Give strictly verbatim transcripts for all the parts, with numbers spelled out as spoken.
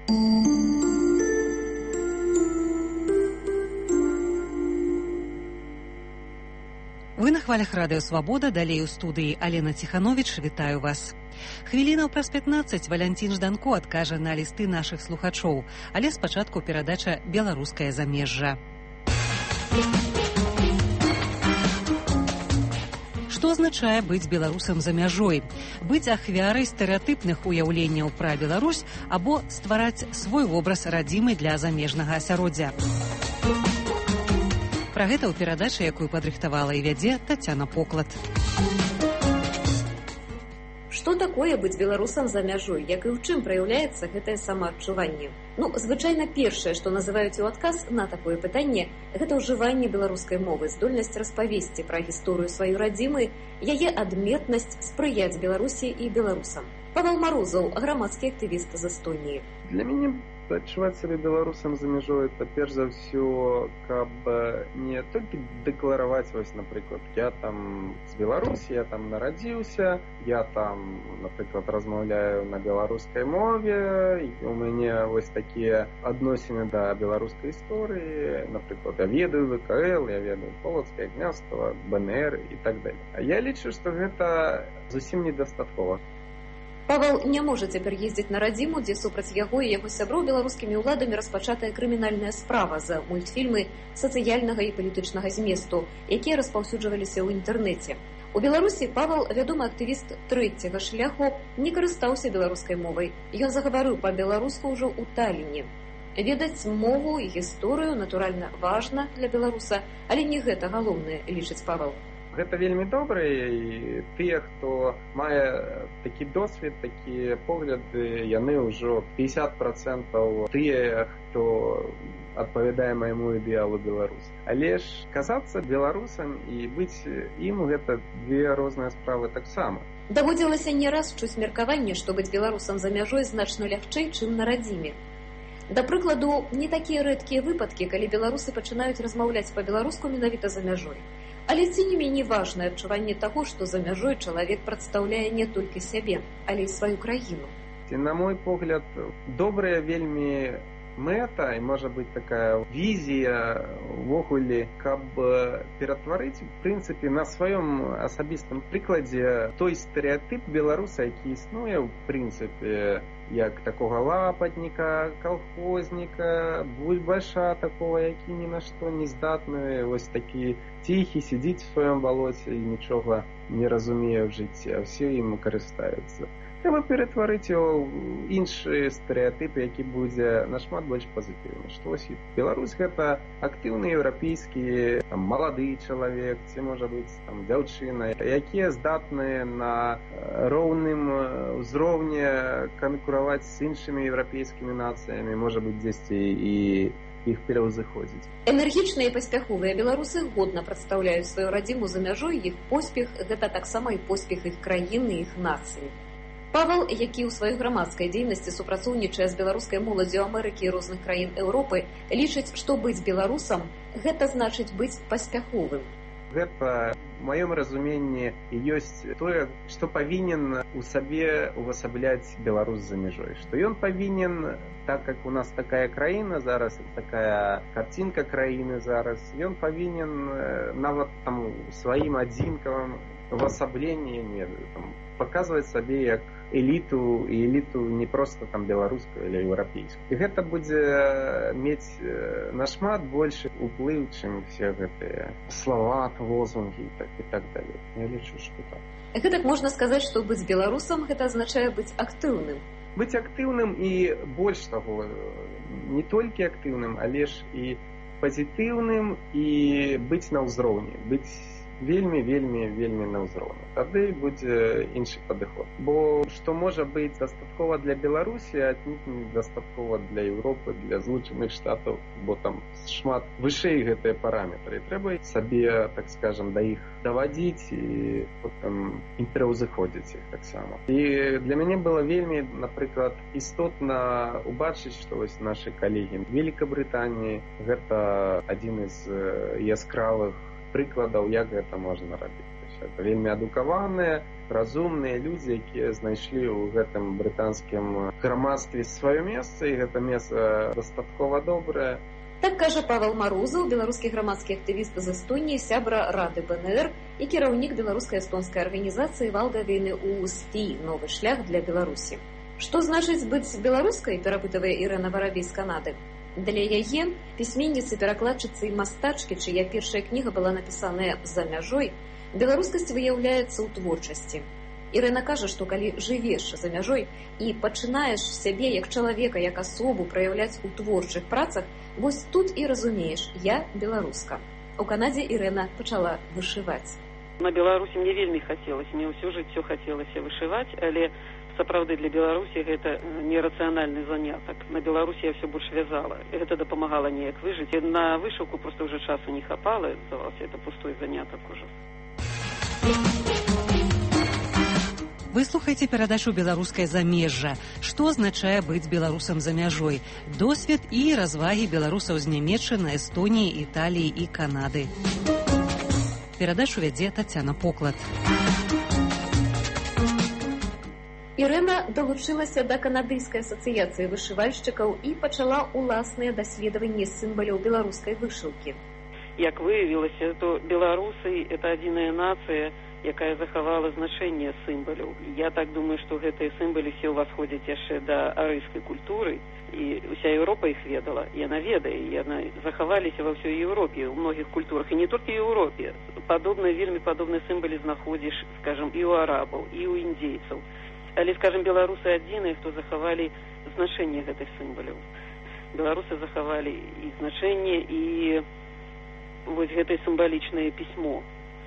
Вы на хвалях радыё «Свабода», далей у студыі Алена Ціхановіч, вітаю вас. Хвілінаў праз пятнаццаць Валянцін Жданко адкажа на лісты нашых слухачоў, але спачатку перадача «Беларускае замежжа». Што азначае быць беларусам за мяжой? Быць ахвярай стэрэатыпных уяўленняў пра Беларусь або ствараць свой вобраз радзімы для замежнага асяроддзя? Пра гэта ў перадачы, якую падрыхтавала і вядзе Тацяна Поклад. Што такое быць беларусам за мяжой? Як і ў чым праяўляецца гэтае самаадчуванне? Ну, звычайна першае, што называюць у адказ на такое пытанне, гэта ўжыванне беларускай мовы, здольнасць распавесці пра гісторыю сваёй радзімы, яе адметнасць спрыяць Беларусі і беларусам. Павел Марозаў, грамадскі актывіст з Эстоніі. Для мяне адчуваць сябе беларусам за мяжой, это перш за ўсё, каб не толькі дэклараваць, вось, напрыклад, я там з Беларусі, я там нарадзіўся, я там, напрыклад, размаўляю на беларускай мове, і у мяне вось такія адносіны да беларускай гісторыі, напрыклад, я ведаю вэ ка эл, я ведаю Полацкае княства, бэ эн эр і так далее. А я лічу, што гэта зусім недастаткова. Павел не можа цяпер ездзіць на радзіму, дзе супраць яго і яго сяброў беларускімі ўладамі распачатая крымінальная справа за мультфільмы сацыяльнага і палітычнага зместу, якія распаўсюджваліся ў інтэрнэце. У Беларусі Павел, вядомы актывіст трэцяга шляху, не карыстаўся беларускай мовай. Ён загаварыў па-беларуску ўжо ў Таліне. Ведаць мову і гісторыю, натуральна, важна для беларуса, але не гэта галоўнае, лічыць Павел. Гэта вельмі добра, і тыя, хто мае такі досвед, такія погляды, яны ўжо пятьдесят процентов тыя, хто адпавядае майму ідэалу Беларусь. Але ж казацца беларусам і быць ім гэта две розныя справы таксама. Даводзілася не раз чуць меркаванне, што быць беларусам за мяжой значна лягчэй, чым на радзіме. Да прыкладу, не такія рэдкія выпадкі, калі беларусы пачынаюць размаўляць па-беларуску менавіта за мяжой. Але ці не меней важнае адчуванне таго, што за мяжой чалавек прадстаўляе не толькі сябе, але і сваю краіну. І, на мой погляд, добрая вельмі мэта, і можа быць такая візія ўвогуле, каб ператварыць, в прынцыпе, на сваём асабістым прыкладзе той стэрэатып беларуса, які існуе, в прынцыпе, як такога лапатніка, калхозніка, бульбаша такого, які ні на што не здатны, вось такі ціхі, сидзіць у сваём балоце і нічога не разумее ў жыцці, а ўсе ім карыстаюцца. Трэба ператварыць яго ў іншы стэрэатып, які будзе нашмат больш пазітыўны. Што вось Беларусь гэта актыўны еўрапейскі малады чалавек, ці можа быць там дзяўчына, якія здатныя на роўным узроўні канкураваць з іншымі еўрапейскімі нацыямі, можа быць дзесьці і іх пераўзыходзіць. Энергічныя і паспяховыя беларусы годна прадстаўляюць сваю радзіму за мяжой, іх поспех гэта таксама і поспех іх краіны, іх нацыі. Павел, які ў сваёй грамадскай дзейнасці супрацоўнічае з беларускай моладдзю Амерыкі і розных краін Еўропы, лічыць, што быць беларусам гэта значыць быць паспяховым. Гэта, у маём разуменні, ёсць тое, што павінен у сабе увасабляць беларус за мяжой. Што ён павінен, так як у нас такая краіна зараз, такая карцінка краіны зараз, ён павінен нават там сваім адзінкавым увасабленні, не ведаю, там, паказваць сабе як эліту, і эліту не проста там беларускую, але еўрапейскую. І гэта будзе мець нашмат большы уплыў, чым все гэтыя слова, лозунгі і так, і так далей. Я лічу, што так. Гэтак можна сказаць, што быць беларусам гэта азначае быць актыўным. Быць актыўным і больш таго, не толькі актыўным, але ж і пазітыўным, і быць на ўзроўні, быць вельмі, вельмі, вельмі на ўзроўні. Тады будзе іншы падыход. Бо што можа быць дастаткова для Беларусі, аднік недастаткова для Еўропы, для Злучаных Штатаў, бо там шмат вышэй гэтыя параметры. Трэба сабе, так скажам, да іх давадзіць і потым пераўзыходзіць іх таксама. І для мяне было вельмі, напрыклад, істотна убачыць, што вось нашы калегі в Великабрытаніі гэта адзін з яскравых прыкладаў, як гэта можна рабіць. Это вельмі адукаваныя разумныя людзі, якія знайшлі ў гэтым брытанскім грамадстве сваё месца, і гэта месца дастаткова добрае. Так кажа Павел Марузаў, беларускі грамадскі актывіст з Эстонії, сябра Рады БНР і кіраўнік беларуска-эстонскай арганізацыі «Валга війны ў СТІ. Новы шлях для Беларусі». Што значыць быць беларускай, перапытвае Ірэна Варабей з Канады. Для яе, пісьменніцы, перакладчыцы і мастачкі, чыя першая кніга была напісаная за мяжой, беларускасць выяўляецца ў творчасці. Ірэна кажа, што калі жывеш за мяжой і пачынаеш сябе як чалавека, як асобу праяўляць у творчых працах, вось тут і разумееш, я беларуска. У Канадзе Ірэна пачала вышываць. На Беларусі мне вельмі хацелася, мне ўсё жыццё хацелася вышываць, але сапраўды для Беларусі гэта нерацыянальны занятак. На Беларусі я ўсё больш вязала. І гэта дапамагала неяк выжыць. І на вышыўку проста ўжо часу не хапала, здавалася, это пустой занятак ужо. Вы слухаеце перадачу «Беларускае замежжа». Што азначае быць беларусам за мяжой? Досвед і развагі беларусаў з Нямецчыны, Эстоніі, Італіі і Канады. Перадачу вядзе Тацяна Поклад. Ірэна далучылася да канадыйскай асацыяцыі вышывальшчыкаў і пачала ўласныя даследаванні сімваляў беларускай вышыўкі. Як выявілася, то беларусы – это адзіная нацыя, якая захавала значэнне сімваляў. Я так думаю, што гэтыя сімвалы все ўвасходзяць яшчэ да арыйскай культуры, і ўся Еўропа іх ведала, яна ведае, яна захаваліся ва ўсёй Еўропе, у многіх культурах, і не толькі ў Еўропе. Падобныя, вельмі падобныя сімвалы знаходзіш, скажам, і ў арабаў, і ў індзейцаў. Але, скажем, беларусы адзіныя, хто захавалі значэнне гэтых сімваляў. Беларусы захавалі і значэнне, і вось гэтае сімвалічнае пісьмо.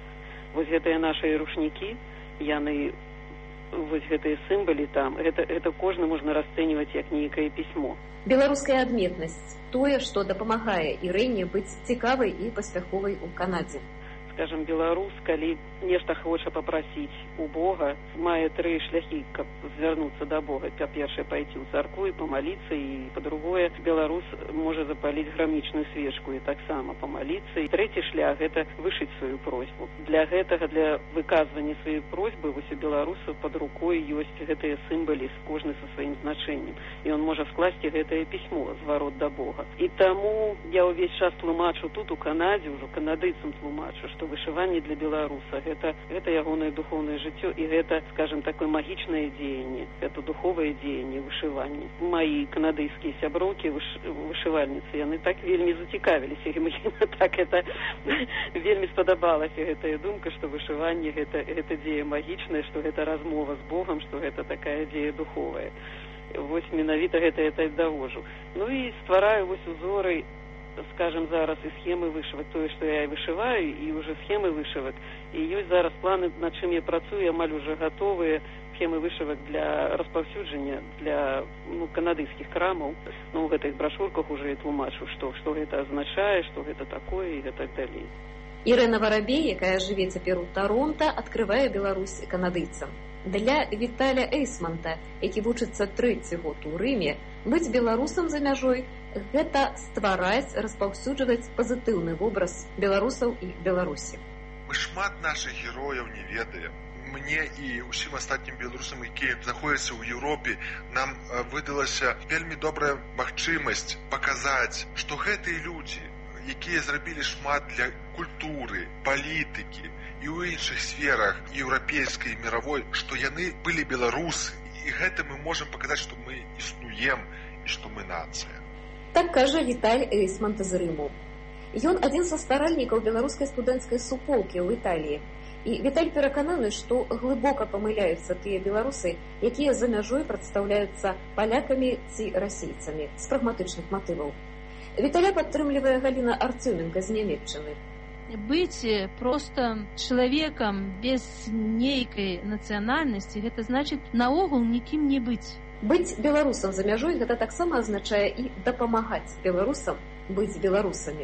Вось гэтыя нашыя рушнікі, яны, вось гэтыя сімвалы там, гэта, гэта кожны можна расцэньваць як нейкае пісьмо. Беларуская адметнасць, тое, што дапамагае Ірэне быць цікавай і паспяховай у Канадзе. Скажем, беларус, калі нешта хоча папрасіць у Бога, мае тры шляхі, каб звярнуцца да Бога. Па-першае, пайти ў царкву і памаліцца, і па-другое, беларус можа запаліць грамічную свечку і таксама памаліцца. І трэці шлях – гэта вышыць сваю просьбу. Для гэтага, для выказвання сваёй просьбы, вось у беларусаў пад рукой ёсць гэтыя сімвалы, кожны са сваім значэннем. І ён можа скласці гэтае пісьмо, зварот да Бога. І таму я ўвесь час тлумачу тут, у Канадзе, ўжо канадыйцам тлумачу, што вышыванне для беларуса – гэта, гэта ягонае духоўнае жыццё, і гэта, скажем, такое магічнае дзеянне, это духовае дзеянне вышывання. Маі канадыйскія сяброўкі, выш, вышывальніцы, яны так вельмі зацікавіліся, і мне так это вельмі спадабалася гэтая думка, што вышыванне гэта, гэта дзея магічнае, што гэта размова з Богам, што гэта такая дзея духовая. Вось менавіта гэта я так давожу. Ну і ствараю вось узоры, скажем, зараз і схемы вышывак, тое, што я і вышываю, і ўжо схемы вышывак. І ёсць зараз планы, над чым я працую, амаль уже гатовыя схемы вышывак для распаўсюджання, для ну, канадыйскіх крамаў. Ну, у гэтых брашурках уже я тлумачу, што, што гэта азначае, што гэта такое і гэтак далей. Ірэна Варабей, якая жыве цяпер у Таронта, адкрывае Беларусь канадыйцам. Для Віталя Эйсманта, які вучыцца трэці год у Рыме, быць беларусам за мяжой – гэта ствараць, распаўсюджваць пазітыўны вобраз беларусаў і Беларусі. Мы шмат нашых герояў не ведаем. Мне і ўсім астатнім беларусам, якія знаходзяцца ў Еўропе, нам выдалася вельмі добрая магчымасць паказаць, што гэтыя людзі, якія зрабілі шмат для культуры, палітыкі і ў іншых сферах еўрапейскай і міравой, што яны былі беларусы, і гэта мы можам паказаць, што мы існуем і што мы нацыя. Так кажа Віталь Эйсмант з Рыму. Ён адзін са стваральнікаў беларускай студэнцкай суполкі ў Італіі. І Віталь перакананы, што глыбока памыляюцца тыя беларусы, якія за мяжой прадстаўляюцца палякамі ці расейцамі з прагматычных матываў. Віталя падтрымлівае Галіна Арцёменка з Нямецчыны. Быць проста чалавекам без нейкай нацыянальнасці, гэта значыць наогул нікім не быць. Быць беларусам за мяжой – гэта таксама азначае і дапамагаць беларусам быць беларусамі.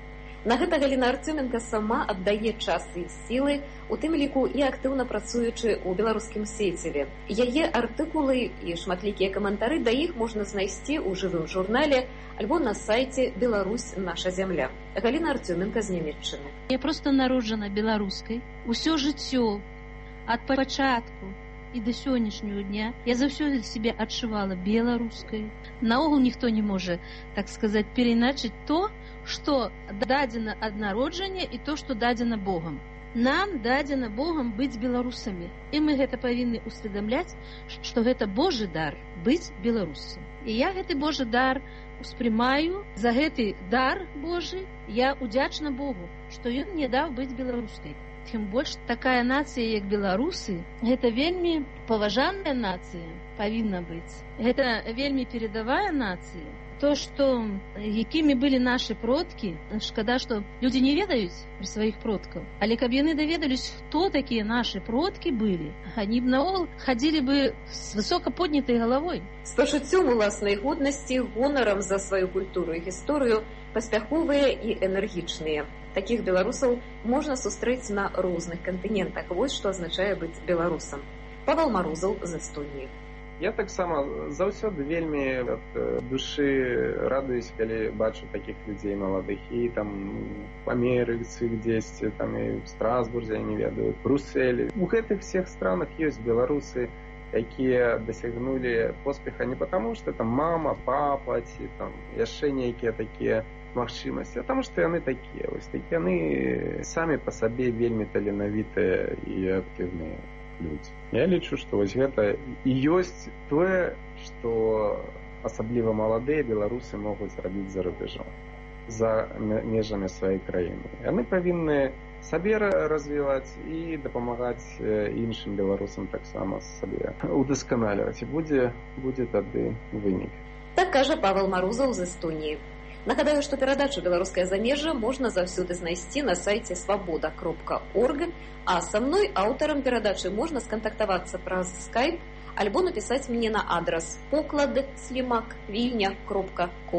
На гэта Галіна Арцёменка сама аддае час і сілы, у тым ліку і актыўна працуючы ў беларускім сеціве. Яе артыкулы і шматлікія каментары да іх можна знайсці ў жывым журнале альбо на сайце «Беларусь. Наша зямля». Галіна Арцёменка з Нямецчыны. Я проста народжана беларускай. Усё жыццё ад пачатку і да сённяшняго дня я заўсёды сябе адчувала беларускай. Наогул ніхто не можа, так сказаць, перайначыць то, што дадзена ад народжання і то, што дадзена Богам. Нам дадзена Богам быць беларусамі, і мы гэта павінны усведамляць, што гэта Божы дар быць беларусам. І я гэты Божы дар успрымаю, за гэты дар Божы я удзячна Богу, што ён мне даў быць беларускай. Тым больш такая нацыя, як беларусы, гэта вельмі паважаная нацыя павінна быць. Гэта вельмі перадавая нацыя. То, што якімі былі нашы продкі, шкада, што людзі не ведаюць пра сваіх продкаў. Але каб яны даведались, хто такія нашы продкі былі, они б наогул хадзілі бы з высока поднятай галавой. З пачуццём уласнай годнасці, гонарам за сваю культуру і гісторыю, паспяховыя і энергічныя. Такіх беларусаў можна сустрэць на розных кантынентах. Вось што азначае быць беларусам. Павел Марузаў з Эстоніі. Я таксама заўсёды вельмі ад душы радуюсь, калі бачу такіх людзей маладых. І там в Амерыцы дзесьці, там і в Страсбурзе, я не ведаю, Брюсселі. У гэтых всех странах ёсць беларусы, якія дасягнулі поспеха не потому, што там мама, папа, ці там яшчэ нейкія такія магчымасці, а таму што яны такія. Вось такі яны самі па сабе вельмі таленавітыя і актыўныя людзі. Я лічу, што вось гэта і ёсць тое, што асабліва маладыя беларусы могуць рабіць за рубежом, за межамі сваёй краіны. Яны павінны сабе развіваць і дапамагаць іншым беларусам таксама сабе удасканаліваць. І будзе, будзе тады вынік. Так кажа Павел Марузаў з Эстоніі. Нагадаю, што перадачу «Беларускае замежжа» можна заўсёды знайсці на сайце свабода кропка орг, а са мной, аўтарам перадачы, можна скантактавацца праз скайп альбо напісаць мне на адрас поклад слімак вільня кропка ком.